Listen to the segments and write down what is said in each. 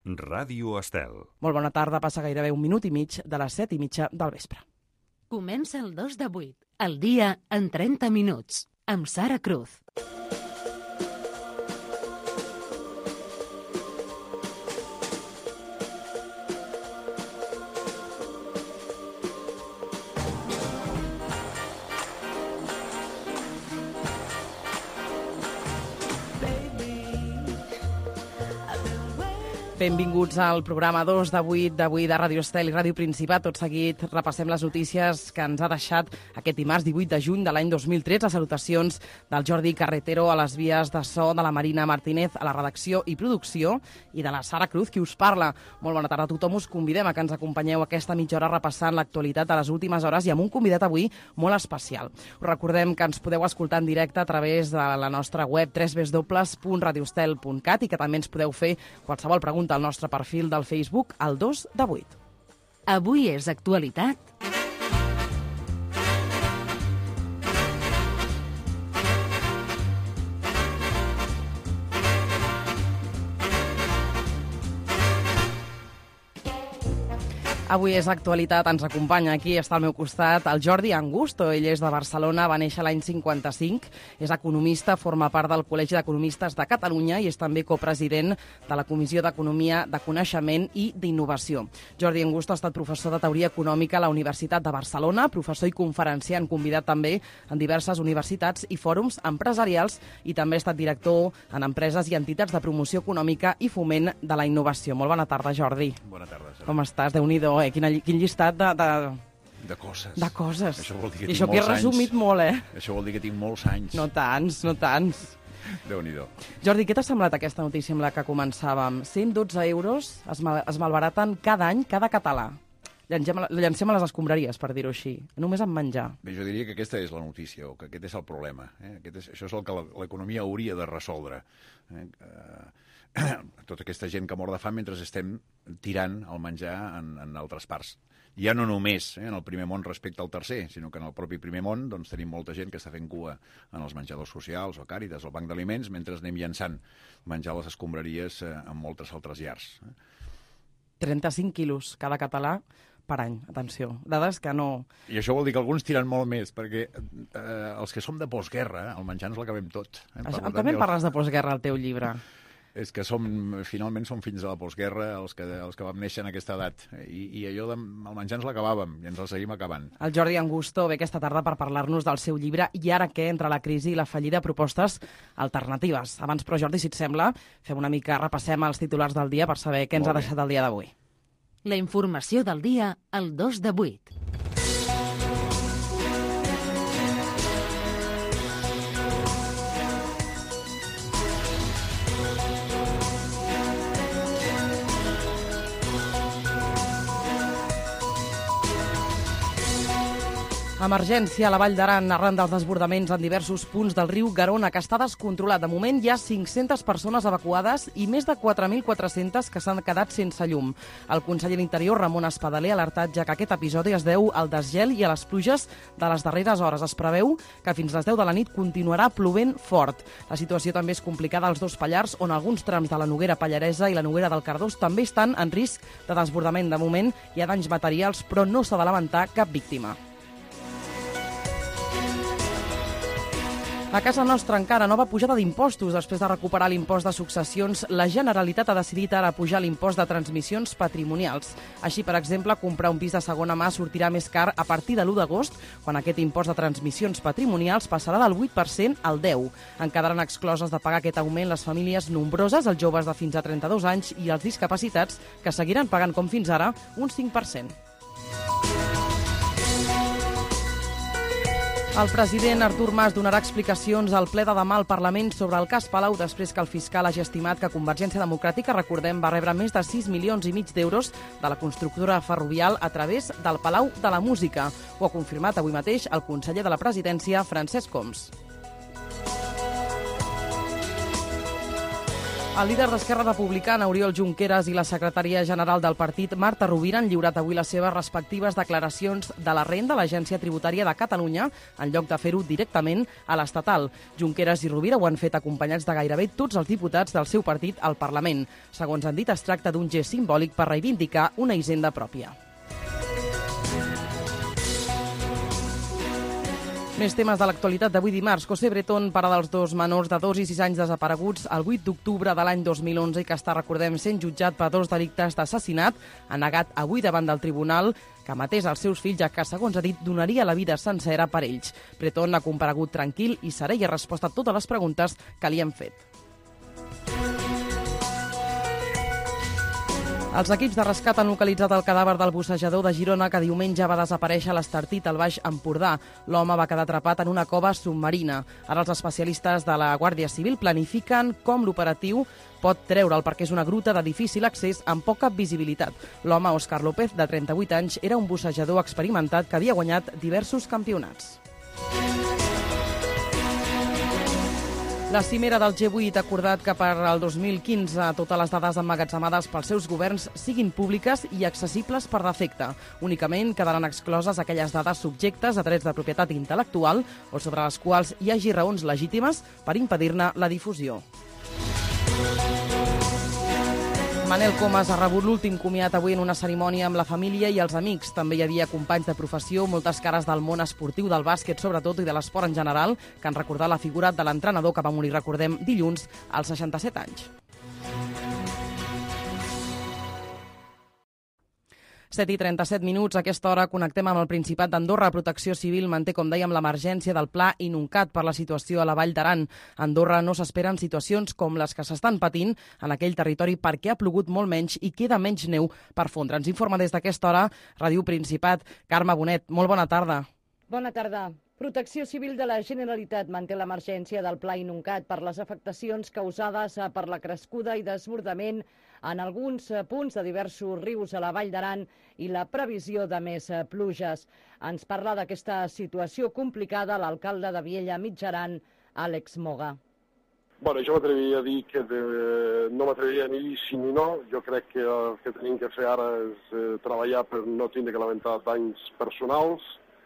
Ràdio Estel. Molt bona tarda, passa gairebé un minut i mig de les 7:30 del vespre. Comença el 2 de 8, el dia en 30 minuts, amb Sara Cruz. Benvinguts al programa 2 d'avui de Ràdio Estel i Ràdio Principat. Tot seguit repassem les notícies que ens ha deixat aquest dimarts 18 de juny de l'any 2013. Salutacions del Jordi Carretero a les vies de so, de la Marina Martínez a la redacció i producció i de la Sara Cruz, qui us parla. Molt bona tarda a tothom. Us convidem a que ens acompanyeu aquesta mitja hora repassant l'actualitat de les últimes hores i amb un convidat avui molt especial. Us recordem que ens podeu escoltar en directe a través de la nostra web www.radioestel.cat i que també ens podeu fer qualsevol pregunta al nostre perfil del Facebook, el 2 de 8. Avui és actualitat. Avui és actualitat, ens acompanya aquí, està al meu costat, el Jordi Angusto. Ell és de Barcelona, va néixer l'any 55, és economista, forma part del Col·legi d'Economistes de Catalunya i és també copresident de la Comissió d'Economia, de Coneixement i d'Innovació. Jordi Angusto ha estat professor de Teoria Econòmica a la Universitat de Barcelona, professor i conferenciant, convidat també en diverses universitats i fòrums empresarials i també ha estat director en empreses i entitats de promoció econòmica i foment de la innovació. Molt bona tarda, Jordi. Bona tarda, Sara. Com estàs? Déu-n'hi-do, quin llistat de coses. De coses. Això vol dir que I tinc això que he molts resumit anys. molt, Això vol dir que tinc molts anys. No tants, no tants. Déu-n'hi-do. Jordi, què t'ha semblat aquesta notícia amb la que començàvem? 112 euros es malbaraten cada any, cada català. Llancem a les escombraries, per dir-ho així. Només amb menjar. Bé, jo diria que aquesta és la notícia, o que aquest és el problema. Això és el que l'economia hauria de resoldre. Tota aquesta gent que mor de fam mentre estem tirant el menjar en altres parts. Ja no només en el primer món respecte al tercer, sinó que en el propi primer món doncs, tenim molta gent que està fent cua en els menjadors socials o Càritas o el Banc d'Aliments mentre anem llançant menjar a les escombraries en moltes altres llars. 35 quilos cada català per any, atenció. Dades que no... I això vol dir que alguns tiren molt més, perquè els que som de postguerra, el menjar ens l'acabem tot. També parles de postguerra al teu llibre. És que finalment som fills de la postguerra els que vam néixer en aquesta edat. I allò del menjar ens l'acabàvem i ens el seguim acabant. El Jordi Angusto ve aquesta tarda per parlar-nos del seu llibre I ara què, entre la crisi i la fallida, propostes alternatives. Abans, però, Jordi, si et sembla, repassem els titulars del dia per saber què ens ha deixat el dia d'avui. La informació del dia, el 2 de 8. Emergència a la Vall d'Aran arran dels desbordaments en diversos punts del riu Garona, que està descontrolat. De moment hi ha 500 persones evacuades i més de 4.400 que s'han quedat sense llum. El conseller d'Interior, Ramon Espadaler, ha alertat ja que aquest episodi es deu al desgel i a les pluges de les darreres hores. Es preveu que fins les 10 de la nit continuarà plovent fort. La situació també és complicada als dos Pallars, on alguns trams de la Noguera Pallaresa i la Noguera del Cardós també estan en risc de desbordament. De moment hi ha danys materials, però no s'ha de lamentar cap víctima. A casa nostra encara nova pujada d'impostos. Després de recuperar l'impost de successions, la Generalitat ha decidit ara pujar l'impost de transmissions patrimonials. Així, per exemple, comprar un pis de segona mà sortirà més car a partir de l'1 d'agost, quan aquest impost de transmissions patrimonials passarà del 8% al 10%. En quedaran excloses de pagar aquest augment les famílies nombroses, els joves de fins a 32 anys i els discapacitats, que seguiran pagant, com fins ara, un 5%. El president Artur Mas donarà explicacions al ple de demà al Parlament sobre el cas Palau després que el fiscal hagi estimat que Convergència Democràtica, recordem, va rebre més de 6,5 milions d'euros de la constructora Ferrovial a través del Palau de la Música. Ho ha confirmat avui mateix el conseller de la Presidència, Francesc Homs. El líder d'Esquerra Republicana, Oriol Junqueras, i la secretària general del partit, Marta Rovira, han lliurat avui les seves respectives declaracions de la renda a l'Agència Tributària de Catalunya, en lloc de fer-ho directament a l'estatal. Junqueras i Rovira ho han fet acompanyats de gairebé tots els diputats del seu partit al Parlament. Segons han dit, es tracta d'un gest simbòlic per reivindicar una hisenda pròpia. Més temes de l'actualitat d'avui dimarts. José Bretón, pare dels dos menors de 2 i 6 anys desapareguts el 8 d'octubre de l'any 2011 i que està, recordem, sent jutjat per 2 delictes d'assassinat, ha negat avui davant del tribunal que matés els seus fills, ja que, segons ha dit, donaria la vida sencera per ells. Bretón ha comparegut tranquil i serè i ha respost a totes les preguntes que li han fet. Els equips de rescat han localitzat el cadàver del bussejador de Girona que diumenge va desaparèixer a l'Estartit, al Baix Empordà. L'home va quedar atrapat en una cova submarina. Ara els especialistes de la Guàrdia Civil planifiquen com l'operatiu pot treure'l, perquè és una gruta de difícil accés amb poca visibilitat. L'home, Òscar López, de 38 anys, era un bussejador experimentat que havia guanyat diversos campionats. La cimera del G8 ha acordat que per al 2015 totes les dades emmagatzemades pels seus governs siguin públiques i accessibles per defecte. Únicament quedaran excloses aquelles dades subjectes a drets de propietat intel·lectual o sobre les quals hi hagi raons legítimes per impedir-ne la difusió. Manel Comas ha rebut l'últim comiat avui en una cerimònia amb la família i els amics. També hi havia companys de professió, moltes cares del món esportiu, del bàsquet sobretot i de l'esport en general, que han recordat la figura de l'entrenador que va morir, recordem, dilluns, als 67 anys. 7:37 minuts. A aquesta hora connectem amb el Principat d'Andorra. Protecció Civil manté, com dèiem, l'emergència del Pla Inuncat per la situació a la Vall d'Aran. A Andorra no s'esperen situacions com les que s'estan patint en aquell territori perquè ha plogut molt menys i queda menys neu per fondre. Ens informa des d'aquesta hora Ràdio Principat, Carme Bonet. Molt bona tarda. Bona tarda. Protecció Civil de la Generalitat manté l'emergència del Pla Inuncat per les afectacions causades per la crescuda i desbordament en alguns punts de diversos rius a la Vall d'Aran i la previsió de més pluges. Ens parla d'aquesta situació complicada l'alcalde de Viella Mitjaran, Àlex Moga. Bueno, jo m'atreviria a dir que no m'atreviria ni dir sí ni no. Jo crec que el que tenim que fer ara és treballar per no tindre que lamentar danys personals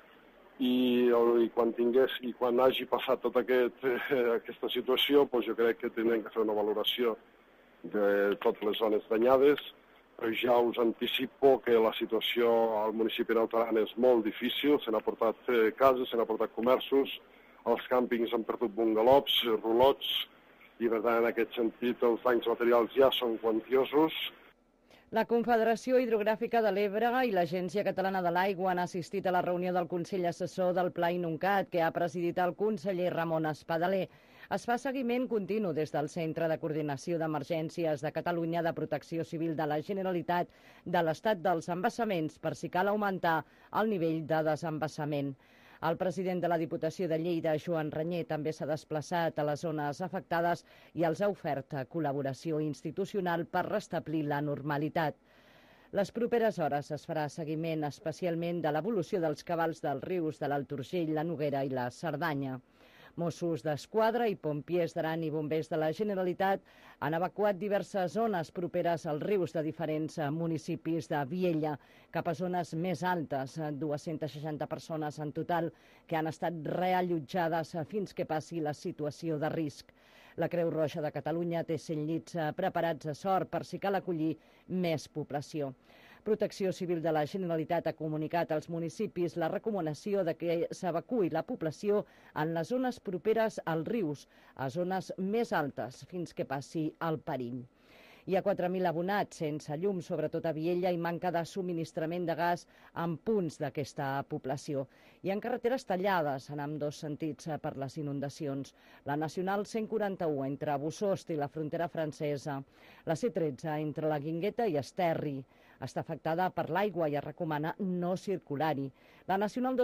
i quan hagi passat tota aquesta situació, doncs jo crec que tindrem que fer una valoració de totes les zones danyades, però ja us anticipo que la situació al municipi de Naut Aran és molt difícil. Se n'ha portat cases, se n'ha portat comerços, els càmpings han perdut bungalows, roulots, i per tant en aquest sentit els danys materials ja són quantiosos. La Confederació Hidrogràfica de l'Ebre i l'Agència Catalana de l'Aigua han assistit a la reunió del Consell Assessor del Pla Inuncat, que ha presidit el conseller Ramon Espadaler. Es fa seguiment continu des del Centre de Coordinació d'Emergències de Catalunya de Protecció Civil de la Generalitat de l'estat dels embassaments per si cal augmentar el nivell de desembassament. El president de la Diputació de Lleida, Joan Ranyer, també s'ha desplaçat a les zones afectades i els ha ofert col·laboració institucional per restablir la normalitat. Les properes hores es farà seguiment especialment de l'evolució dels cabals dels rius de l'Alt Urgell, la Noguera i la Cerdanya. Mossos d'Esquadra i pompiers d'Aran i bombers de la Generalitat han evacuat diverses zones properes als rius de diferents municipis de Viella cap a zones més altes, 260 persones en total que han estat reallotjades fins que passi la situació de risc. La Creu Roja de Catalunya té 100 llits preparats a sort per si cal acollir més població. Protecció Civil de la Generalitat ha comunicat als municipis la recomanació de que s'evacuï la població en les zones properes als rius, a zones més altes, fins que passi el perill. Hi ha 4.000 abonats sense llum, sobretot a Viella, i manca de subministrament de gas en punts d'aquesta població. Hi ha carreteres tallades en ambdós sentits per les inundacions. La Nacional 141 entre Bussost i la frontera francesa. La C13 entre la Guingueta i Esterri. Està afectada per l'aigua i es recomana no circular-hi. La Nacional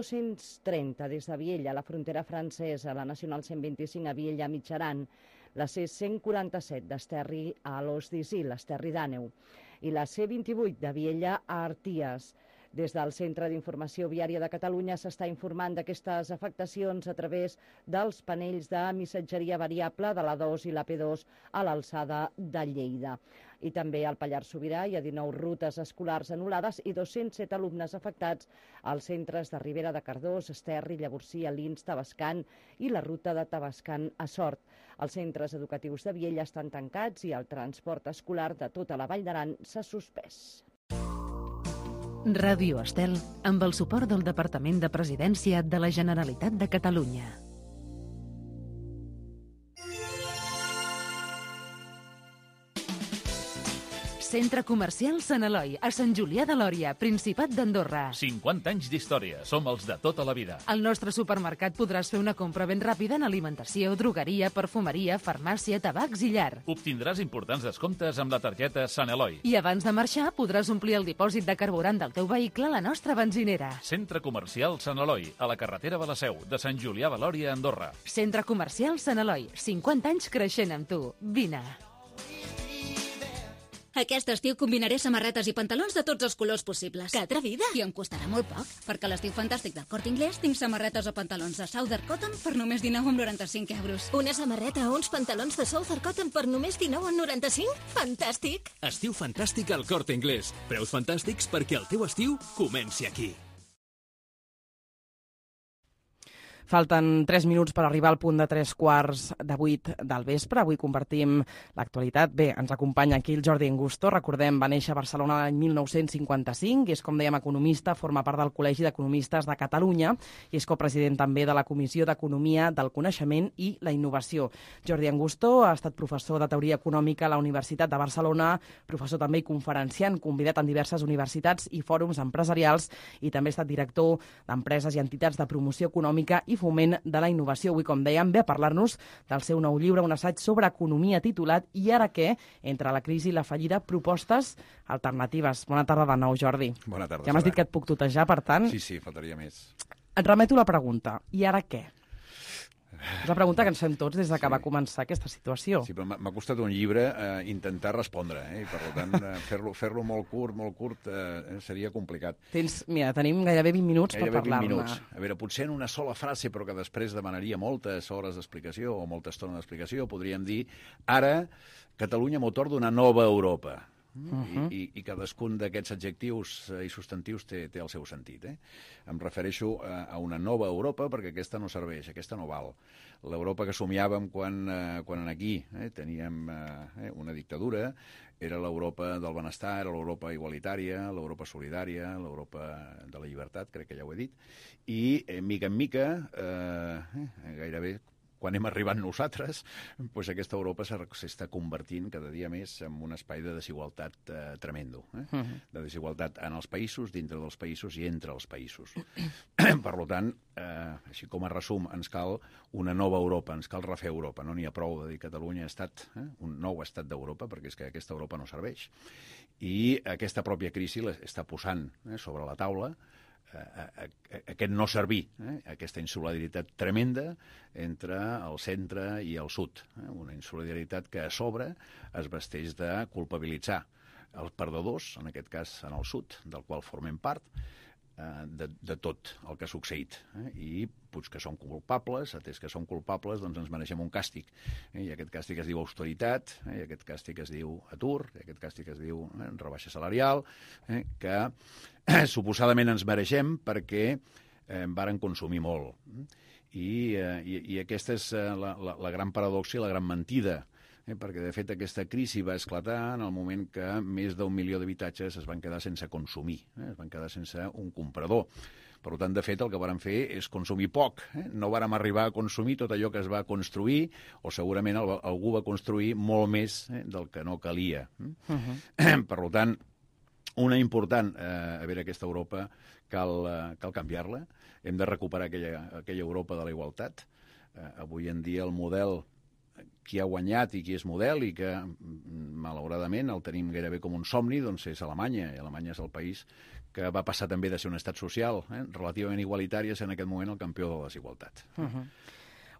230 des de Viella a la frontera francesa, la Nacional 125 a Viella Mitjaran, la C147 d'Esterri a l'Os d'Isil, l'Esterri d'Àneu, i la C28 de Viella a Arties. Des del Centre d'Informació Viària de Catalunya s'està informant d'aquestes afectacions a través dels panells de missatgeria variable de la 2 i la P2 a l'alçada de Lleida. I també al Pallars Sobirà hi ha 19 rutes escolars anul·lades i 207 alumnes afectats als centres de Ribera de Cardós, Esterri, Llavorsí, Alins, Tavascan i la ruta de Tavascan a Sort. Els centres educatius de Viella estan tancats i el transport escolar de tota la Vall d'Aran s'ha suspès. Ràdio Estel, amb el suport del Departament de Presidència de la Generalitat de Catalunya. Centre Comercial Sant Eloi, a Sant Julià de Lòria, Principat d'Andorra. 50 anys d'història. Som els de tota la vida. Al nostre supermercat podràs fer una compra ben ràpida en alimentació, drogueria, perfumeria, farmàcia, tabacs i llar. Obtindràs importants descomptes amb la targeta Sant Eloi. I abans de marxar podràs omplir el dipòsit de carburant del teu vehicle a la nostra benzinera. Centre Comercial Sant Eloi, a la carretera de la Seu, de Sant Julià de Lòria, Andorra. Centre Comercial Sant Eloi, 50 anys creixent amb tu. Vine. Aquest estiu combinaré samarretes i pantalons de tots els colors possibles. Que atrevida! I em costarà molt poc, perquè a l'estiu fantàstic del Corte Inglés tinc samarretes o pantalons de Southern Cotton per només 19,95 euros. Una samarreta o uns pantalons de Southern Cotton per només 19,95? Fantàstic! Estiu fantàstic al Corte Inglés. Preus fantàstics perquè el teu estiu comenci aquí. Falten 3 minuts per arribar al punt de 7:45 del vespre. Avui compartim l'actualitat. Bé, ens acompanya aquí el Jordi Angusto. Recordem, va néixer a Barcelona l'any 1955 i és, com dèiem, economista, forma part del Col·legi d'Economistes de Catalunya i és copresident també de la Comissió d'Economia del Coneixement i la Innovació. Jordi Angusto ha estat professor de Teoria Econòmica a la Universitat de Barcelona, professor també i conferenciant, convidat en diverses universitats i fòrums empresarials i també ha estat director d'empreses i entitats de promoció econòmica i foment de la innovació. Avui, com dèiem, ve a parlar-nos del seu nou llibre, un assaig sobre economia titulat I ara què? Entre la crisi i la fallida, propostes alternatives. Bona tarda de nou, Jordi. Bona tarda. Ja m'has dit que et puc tutejar, per tant... Sí, faltaria més. Et remeto la pregunta. I ara què? És la pregunta que ens fem tots des que va començar aquesta situació. Sí, però m'ha costat un llibre intentar respondre, i per tant fer-lo molt curt seria complicat. Mira, tenim gairebé 20 minuts per parlar-ne. A veure, potser en una sola frase, però que després demanaria moltes hores d'explicació o molta estona d'explicació, podríem dir, ara Catalunya motor d'una nova Europa. I cadascun d'aquests adjectius i substantius té el seu sentit. Em refereixo a una nova Europa perquè aquesta no serveix, aquesta no val. L'Europa que somiàvem quan aquí teníem una dictadura era l'Europa del benestar, era l'Europa igualitària, l'Europa solidària, l'Europa de la llibertat, crec que ja ho he dit, i mica en mica, gairebé quan hem arribat nosaltres, doncs aquesta Europa s'està convertint cada dia més en un espai de desigualtat tremendo. De desigualtat en els països, dintre dels països i entre els països. Per tant, així com a resum, ens cal una nova Europa, ens cal refer Europa. No n'hi ha prou de dir que Catalunya ha estat un nou estat d'Europa, perquè és que aquesta Europa no serveix. I aquesta pròpia crisi està posant sobre la taula aquest no servir, aquesta insolidaritat tremenda entre el centre i el sud. Una insolidaritat que a sobre es vesteix de culpabilitzar els perdedors, en aquest cas en el sud, del qual formem part, de tot el que ha succeït. I potser que són culpables, atès que són culpables, doncs ens mereixem un càstig. I aquest càstig es diu austeritat, i aquest càstig es diu atur, i aquest càstig es diu rebaixa salarial, que suposadament ens mereixem perquè varen consumir molt. I aquesta és la gran paradoxa i la gran mentida, perquè, de fet, aquesta crisi va esclatar en el moment que més d'1 milió d'habitatges es van quedar sense consumir, es van quedar sense un comprador. Per tant, de fet, el que vàrem fer és consumir poc. No vàrem arribar a consumir tot allò que es va construir, o segurament algú va construir molt més del que no calia. Per tant, una important, a veure, aquesta Europa cal canviar-la. Hem de recuperar aquella Europa de la igualtat. Avui en dia el model, qui ha guanyat i qui és model i que, malauradament, el tenim gairebé com un somni, doncs és Alemanya. I Alemanya és el país que va passar també de ser un estat social relativament igualitari a ser en aquest moment el campió de la desigualtat.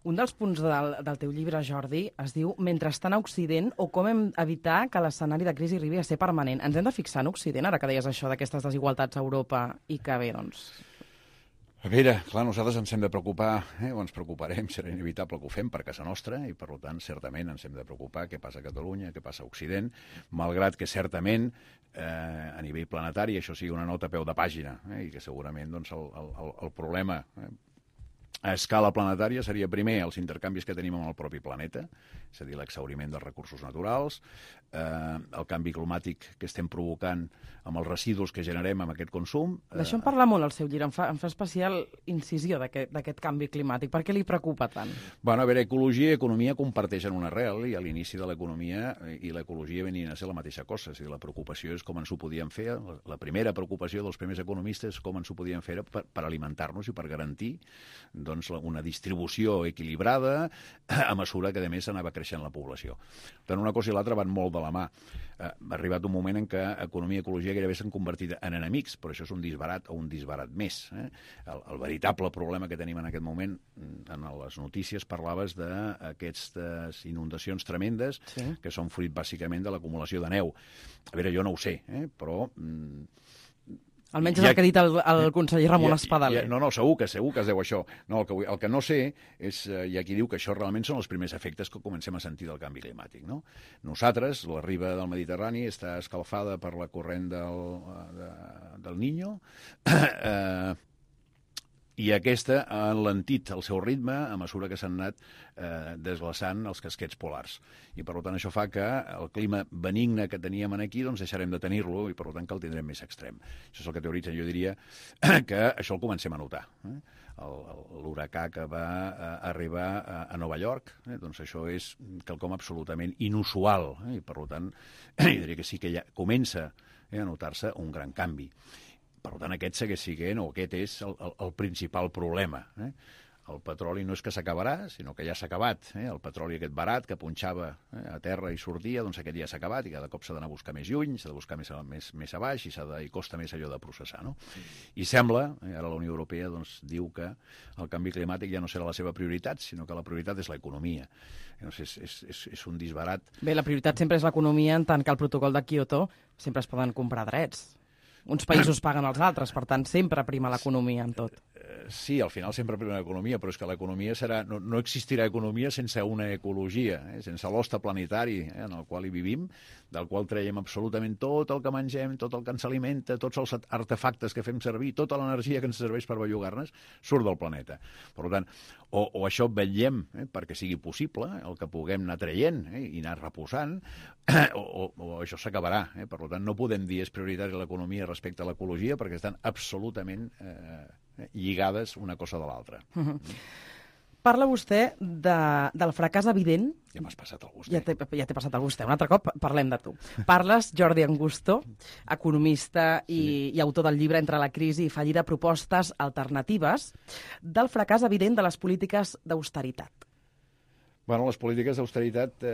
Un dels punts del teu llibre, Jordi, es diu Mentrestant a Occident o com hem d'evitar que l'escenari de crisi arribi a ser permanent. Ens hem de fixar en Occident, ara que deies això d'aquestes desigualtats a Europa i que bé, doncs... A veure, clar, nosaltres ens hem de preocupar, o ens preocuparem, serà inevitable que ho fem per casa nostra, i per tant, certament, ens hem de preocupar què passa a Catalunya, què passa a Occident, malgrat que certament, a nivell planetari, això sigui una nota a peu de pàgina, i que segurament doncs, el problema a escala planetària seria primer els intercanvis que tenim amb el propi planeta, és a dir, l'exhauriment dels recursos naturals, el canvi climàtic que estem provocant amb els residus que generem amb aquest consum. D'això en parla molt el seu llibre, em fa especial incisió d'aquest canvi climàtic. Per què li preocupa tant? Bueno, a veure, ecologia i economia comparteixen un arrel, i a l'inici de l'economia i l'ecologia venien a ser la mateixa cosa. És a dir, la preocupació és com ens ho podíem fer, la primera preocupació dels primers economistes és com ens ho podíem fer per alimentar-nos i per garantir doncs, una distribució equilibrada a mesura que, a més, anava creixent la població. Per tant, una cosa i l'altra van molt de la mà. Ha arribat un moment en què economia i ecologia gairebé s'han convertit en enemics, però això és un disbarat o un disbarat més. El veritable problema que tenim en aquest moment, en les notícies parlaves d'aquestes inundacions tremendes, que són fruit bàsicament de l'acumulació de neu. A veure, jo no ho sé, però... Almenys és el que ha dit el conseller Ramon Espadaler. No, segur que es deu això. No, el que no sé és, hi ha qui diu que això realment són els primers efectes que comencem a sentir del canvi climàtic. No? Nosaltres, la riba del Mediterrani està escalfada per la corrent del Niño, i aquesta ha enlentit el seu ritme a mesura que s'han anat desglaçant els casquets polars. I, per tant, això fa que el clima benigne que teníem aquí doncs deixarem de tenir-lo i, per tant, que el tindrem més extrem. Això és el que teoritza. Jo diria que això el comencem a notar. L'huracà que va arribar a Nova York, doncs això és quelcom absolutament inusual. I, per tant, jo diria que sí que ja comença a notar-se un gran canvi. Per tant, aquest segueix sent, o aquest és el principal problema. El petroli no és que s'acabarà, sinó que ja s'ha acabat. El petroli aquest barat que punxava a terra i sortia, doncs aquest ja s'ha acabat i cada cop s'ha d'anar a buscar més lluny, s'ha de buscar més a baix i costa més allò de processar. No? I sembla, ara la Unió Europea doncs, diu que el canvi climàtic ja no serà la seva prioritat, sinó que la prioritat és l'economia. És un disbarat. Bé, la prioritat sempre és l'economia, en tant que al protocol de Kyoto sempre es poden comprar drets. Uns països paguen als altres, per tant, sempre prima l'economia en tot. Sí, al final sempre prima l'economia, però és que l'economia serà... No existirà economia sense una ecologia, sense l'hoste planetari en el qual hi vivim, del qual traiem absolutament tot el que mengem, tot el que ens alimenta, tots els artefactes que fem servir, tota l'energia que ens serveix per bellugar-nos, surt del planeta. Per tant, o això vetllem perquè sigui possible, el que puguem anar traient i anar reposant, o això s'acabarà. Per tant, no podem dir és prioritari l'economia respecte a l'ecologia perquè estan absolutament lligades una cosa de l'altra. Parla vostè del fracàs evident... Ja m'has passat el vostè. Ja t'he passat el vostè. Un altre cop parlem de tu. Parles, Jordi Angusto, economista i autor del llibre Entre la crisi i fallida, propostes alternatives, del fracàs evident de les polítiques d'austeritat. Bueno, les polítiques d'austeritat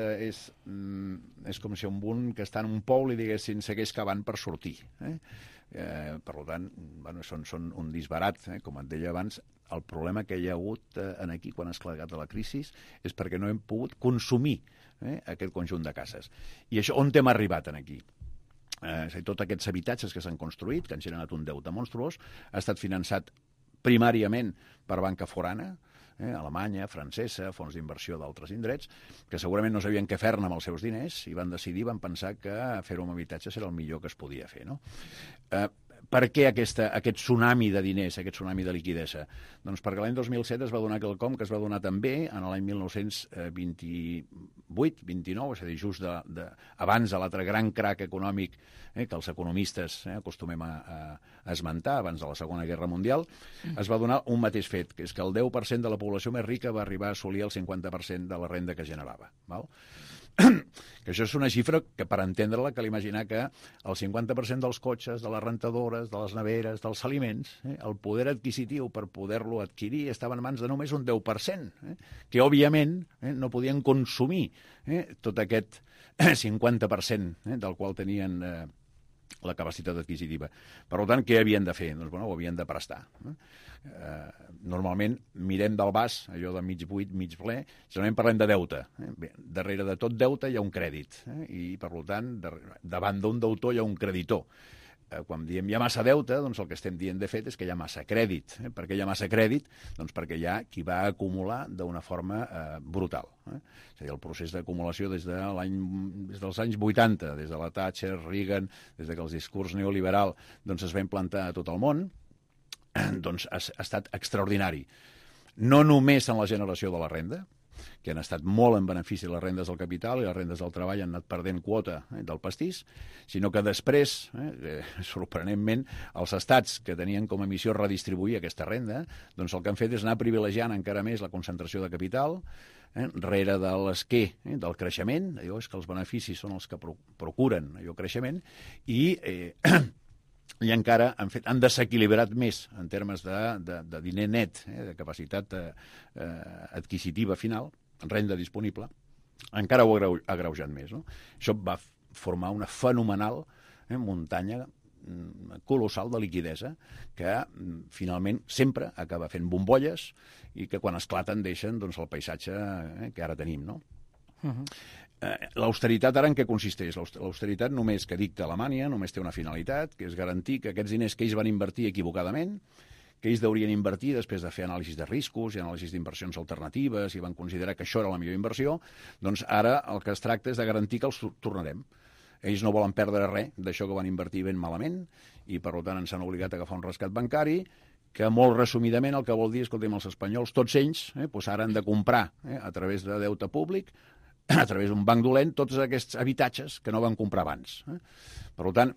és com si un bunt que està en un pou li diguessin segueix cavant per sortir. Per tant, són un disbarat, com et deia abans. El problema que hi ha hagut aquí quan ha esclatat la crisi és perquè no hem pogut consumir aquest conjunt de cases. I això, on hem arribat aquí? És a dir, tots aquests habitatges que s'han construït, que han generat un deute monstruós, ha estat finançat primàriament per banca forana, alemanya, francesa, fons d'inversió d'altres indrets, que segurament no sabien què fer-ne amb els seus diners i van pensar que fer-ho amb habitatge era el millor que es podia fer. No? Per què aquest tsunami de diners, aquest tsunami de liquidesa? Doncs perquè l'any 2007 es va donar quelcom que es va donar també en l'any 1928-29, és a dir, just abans de l'altre gran crac econòmic que els economistes acostumem a esmentar, abans de la Segona Guerra Mundial, es va donar un mateix fet, que és que el 10% de la població més rica va arribar a assolir el 50% de la renda que generava. Val? Que això és una xifra que, per entendre-la, cal imaginar que el 50% dels cotxes, de les rentadores, de les neveres, dels aliments, el poder adquisitiu per poder-lo adquirir estava en mans de només un 10%, que, òbviament, no podien consumir tot aquest 50% del qual tenien la capacitat adquisitiva. Per tant, què havien de fer? Doncs, ho havien de prestar. Normalment mirem del vas, allò de mig buit, mig ple, generalment parlem de deute. Bé, darrere de tot deute hi ha un crèdit, i per tant, davant d'un deutor hi ha un creditor. Quan diem hi ha massa deute, doncs el que estem dient de fet és que hi ha massa crèdit. Per què hi ha massa crèdit? Doncs perquè hi ha qui va acumular d'una forma brutal. És a dir, el procés d'acumulació des dels anys 80, des de la Thatcher, Reagan, des que el discurs neoliberal doncs es va implantar a tot el món, doncs ha estat extraordinari. No només en la generació de la renda, que han estat molt en benefici de les rendes del capital i les rendes del treball han anat perdent quota del pastís, sinó que després, sorprenentment, els estats que tenien com a missió redistribuir aquesta renda, doncs el que han fet és anar privilegiant encara més la concentració de capital, rere de l'esquer del creixement, allò és que els beneficis són els que procuren allò creixement, i encara han desequilibrat més en termes de diner net, de capacitat adquisitiva final, renda disponible, encara ho ha agreujat més. No? Això va formar una fenomenal muntanya colossal de liquidesa que finalment sempre acaba fent bombolles i que quan esclaten deixen doncs, el paisatge que ara tenim. No? L'austeritat ara en què consisteix? L'austeritat només que dicta Alemanya, només té una finalitat, que és garantir que aquests diners que ells van invertir equivocadament, que ells deurien invertir després de fer anàlisis de riscos i anàlisis d'inversions alternatives i van considerar que això era la millor inversió, doncs ara el que es tracta és de garantir que els tornarem. Ells no volen perdre res d'això que van invertir ben malament i per tant ens han obligat a agafar un rescat bancari que molt resumidament el que vol dir és que els espanyols, tots ells, doncs ara han de comprar a través de deute públic, a través d'un banc dolent, tots aquests habitatges que no van comprar abans. Per tant,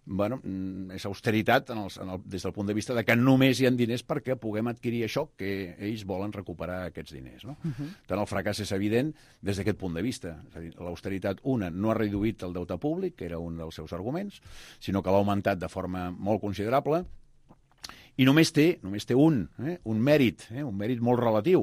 és austeritat des del punt de vista de que només hi ha diners perquè puguem adquirir això que ells volen recuperar aquests diners. No? Tant el fracàs és evident des d'aquest punt de vista. És a dir, l'austeritat, no ha reduït el deute públic, que era un dels seus arguments, sinó que l'ha augmentat de forma molt considerable i només té un mèrit molt relatiu,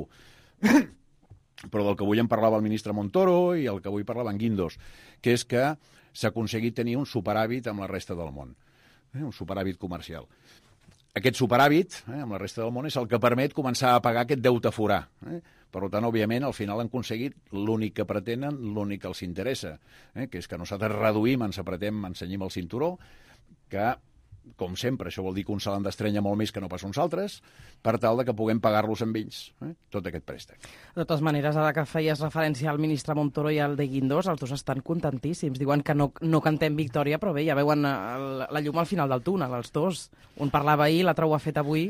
però del que avui en parlava el ministre Montoro i el que avui parlava en Guindos, que és que s'ha aconseguit tenir un superàvit amb la resta del món, un superàvit comercial. Aquest superàvit amb la resta del món és el que permet començar a pagar aquest deute forà. Per tant, òbviament, al final han aconseguit l'únic que pretenen, l'únic que els interessa, que és que nosaltres reduïm, ens apretem, ensenyim el cinturó, que com sempre, això vol dir que un se l'han d'estrènyer molt més que no pas uns altres, per tal que puguem pagar-los amb ells, tot aquest préstec. De totes maneres, ara que feies referència al ministre Montoro i al de Guindos, els dos estan contentíssims. Diuen que no cantem victòria, però bé, ja veuen la llum al final del túnel, els dos. Un parlava ahir, l'altre ho ha fet avui.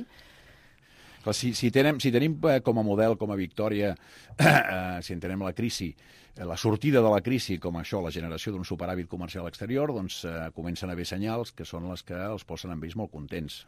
Si tenim com a model, com a victòria, si entenem la crisi, la sortida de la crisi com això, la generació d'un superàvit comercial exterior, doncs comencen a haver senyals que són les que els posen amb ells molt contents.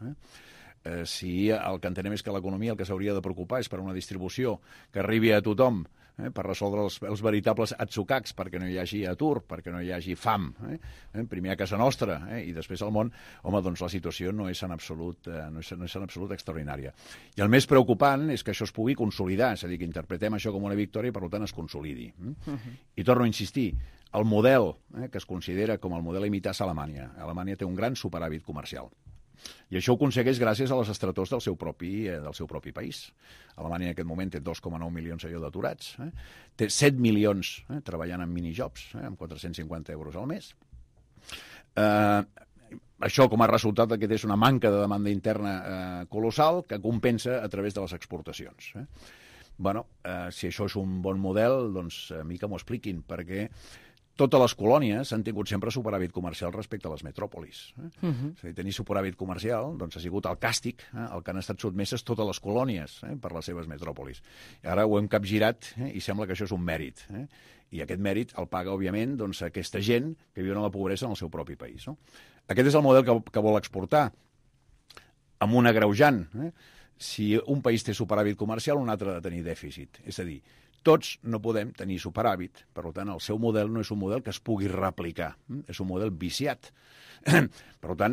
Si el que entenem és que l'economia el que s'hauria de preocupar és per una distribució que arribi a tothom, per resoldre els veritables atzucacs, perquè no hi hagi atur, perquè no hi hagi fam, primer a casa nostra i després al món, home, doncs la situació no és en absolut extraordinària. I el més preocupant és que això es pugui consolidar, és a dir, que interpretem això com una victòria i per tant es consolidi. I torno a insistir, el model que es considera com el model a imitar és Alemanya. Alemanya té un gran superàvit comercial. I això ho aconsegueix gràcies a les estretors del seu propi país. Alemanya en aquest moment té 2,9 milions d'aturats, té 7 milions treballant en minijobs, amb 450 euros al mes. Això com a resultat que és una manca de demanda interna colossal que compensa a través de les exportacions. Si això és un bon model, doncs a mi que m'ho expliquin, perquè totes les colònies han tingut sempre superàvit comercial respecte a les metròpolis. És a dir, tenir superàvit comercial doncs, ha sigut el càstig al que han estat sotmeses totes les colònies per les seves metròpolis. Ara ho hem capgirat i sembla que això és un mèrit. I aquest mèrit el paga, òbviament, doncs, aquesta gent que viu en la pobresa en el seu propi país. Aquest és el model que vol exportar, amb un agreujant. Si un país té superàvit comercial, un altre ha de tenir dèficit. És a dir, tots no podem tenir superàvit, per tant, el seu model no és un model que es pugui replicar, és un model viciat. Per tant,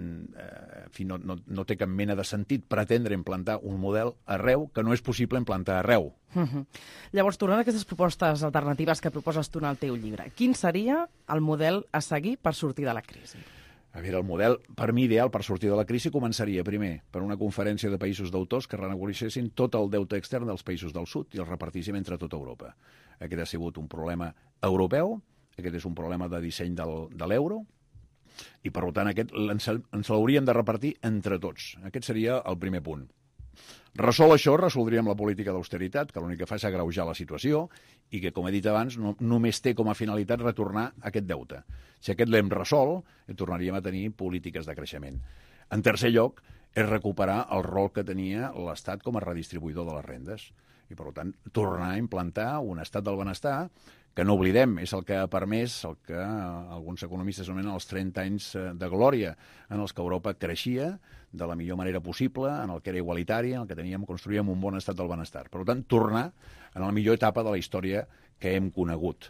no té cap mena de sentit pretendre implantar un model arreu que no és possible implantar arreu. Llavors, tornant a aquestes propostes alternatives que proposes tu en el teu llibre, quin seria el model a seguir per sortir de la crisi? A veure, el model, per mi, ideal per sortir de la crisi començaria, primer, per una conferència de països deutors que renegociessin tot el deute extern dels països del sud i el repartíssim entre tota Europa. Aquest ha sigut un problema europeu, aquest és un problema de disseny de l'euro, i, per tant, aquest ens l'hauríem de repartir entre tots. Aquest seria el primer punt. Resol això, resoldríem la política d'austeritat, que l'únic que fa és agreujar la situació i que, com he dit abans, només té com a finalitat retornar aquest deute. Si aquest l'hem resolt, tornaríem a tenir polítiques de creixement. En tercer lloc, és recuperar el rol que tenia l'Estat com a redistribuïdor de les rendes i, per tant, tornar a implantar un estat del benestar que no oblidem, és el que ha permès el que alguns economistes anomenen els 30 anys de glòria, en els que Europa creixia de la millor manera possible, en el que era igualitari, en el que construíem un bon estat del benestar. Per tant, tornar en la millor etapa de la història que hem conegut.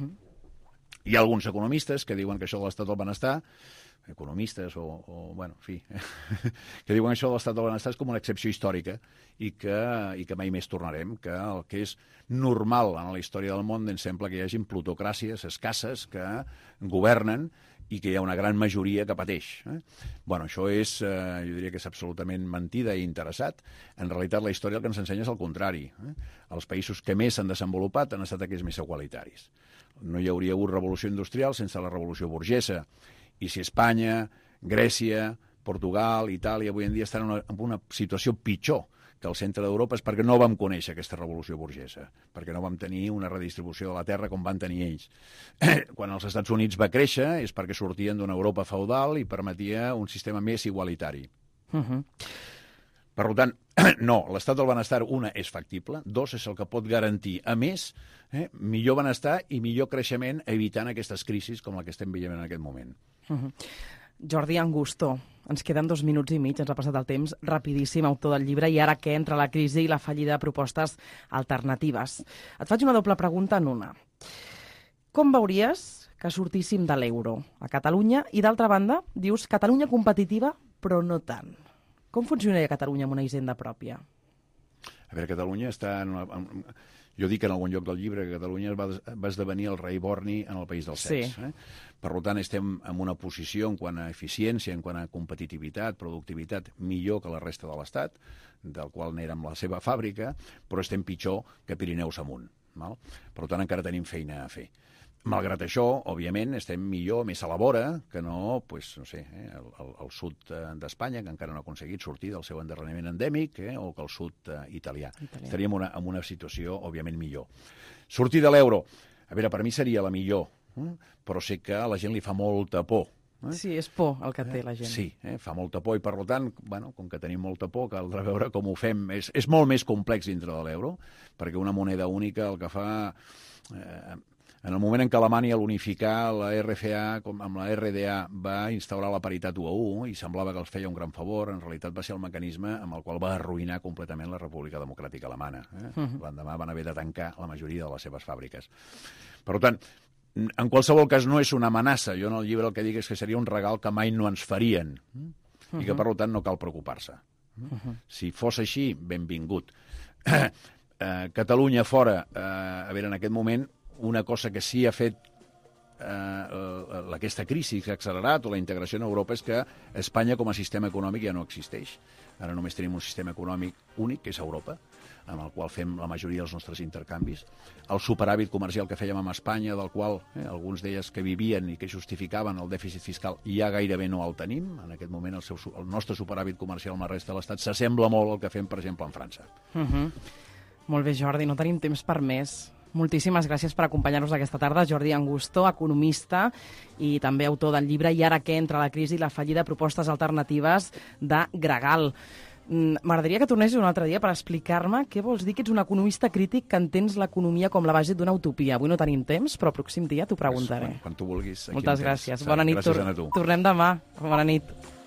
Hi ha alguns economistes que diuen que això de l'estat del benestar, economistes bueno, en fi, que diuen això de l'estat del benestar és com una excepció històrica i que mai més tornarem, que el que és normal en la història del món ens sembla que hi hagi plutocràcies escasses que governen i que hi ha una gran majoria que pateix. Bueno, això és, jo diria que és absolutament mentida i interessat. En realitat, la història el que ens ensenya és el contrari. Els països que més s'han desenvolupat han estat aquells més igualitaris. No hi hauria hagut revolució industrial sense la revolució burgesa. I si Espanya, Grècia, Portugal, Itàlia, avui en dia estan en una situació pitjor que el centre d'Europa és perquè no vam conèixer aquesta revolució burgesa, perquè no vam tenir una redistribució de la terra com van tenir ells. Quan els Estats Units va créixer és perquè sortien d'una Europa feudal i permetia un sistema més igualitari. Per tant, no, l'estat del benestar, una, és factible, dos, és el que pot garantir, a més, millor benestar i millor creixement evitant aquestes crisis com la que estem veient en aquest moment. Jordi Angusto, ens queden 2 minuts i mig, ens ha passat el temps rapidíssim, autor del llibre, i ara que entra la crisi i la fallida de propostes alternatives. Et faig una doble pregunta en una. Com veuries que sortíssim de l'euro a Catalunya? I d'altra banda, dius Catalunya competitiva, però no tant. Com funcionaria Catalunya amb una hisenda pròpia? A veure, Catalunya està... Jo dic en algun lloc del llibre que Catalunya va esdevenir el rei Borni en el país dels cecs. Sí. Per tant, estem en una posició en quant a eficiència, en quant a competitivitat, productivitat, millor que la resta de l'Estat, del qual n'érem la seva fàbrica, però estem pitjor que Pirineus amunt. Val? Per tant, encara tenim feina a fer. Malgrat això, òbviament, estem millor, més a la vora, que no, pues, no sé, el sud d'Espanya, que encara no ha aconseguit sortir del seu endarreriment endèmic, o que el sud italià. Estaríem en una situació, òbviament, millor. Sortir de l'euro, a veure, per mi seria la millor, però sé que a la gent li fa molta por. Sí, és por el que té la gent. Sí, fa molta por i, per tant, bueno, com que tenim molta por, caldrà veure com ho fem. És molt més complex dintre de l'euro, perquè una moneda única el que fa... En el moment en què Alemanya l'unificar, la RFA amb la RDA va instaurar la paritat 1:1 i semblava que els feia un gran favor, en realitat va ser el mecanisme amb el qual va arruïnar completament la República Democràtica Alemana. L'endemà van haver de tancar la majoria de les seves fàbriques. Per tant, en qualsevol cas no és una amenaça. Jo en el llibre el que dic és que seria un regal que mai no ens farien i que, per tant, no cal preocupar-se. Si fos així, benvingut. Catalunya fora, a veure, en aquest moment, una cosa que sí ha fet aquesta crisi que ha accelerat o la integració en Europa és que Espanya com a sistema econòmic ja no existeix. Ara només tenim un sistema econòmic únic, que és Europa, amb el qual fem la majoria dels nostres intercanvis. El superàvit comercial que fèiem amb Espanya, del qual alguns d'elles que vivien i que justificaven el dèficit fiscal, ja gairebé no el tenim. En aquest moment el nostre superàvit comercial amb la resta de l'Estat s'assembla molt al que fem, per exemple, en França. Molt bé, Jordi, no tenim temps per més. Moltíssimes gràcies per acompanyar-nos aquesta tarda. Jordi Angusto, economista i també autor del llibre I ara que entra la crisi i la fallida, propostes alternatives de Gregal. M'agradaria que tornessis un altre dia per explicar-me què vols dir que ets un economista crític que entens l'economia com la base d'una utopia. Avui no tenim temps, però pròxim dia t'ho preguntaré. Quan tu vulguis. Moltes gràcies. Bona nit. Gràcies a tu. Tornem demà. Bona nit.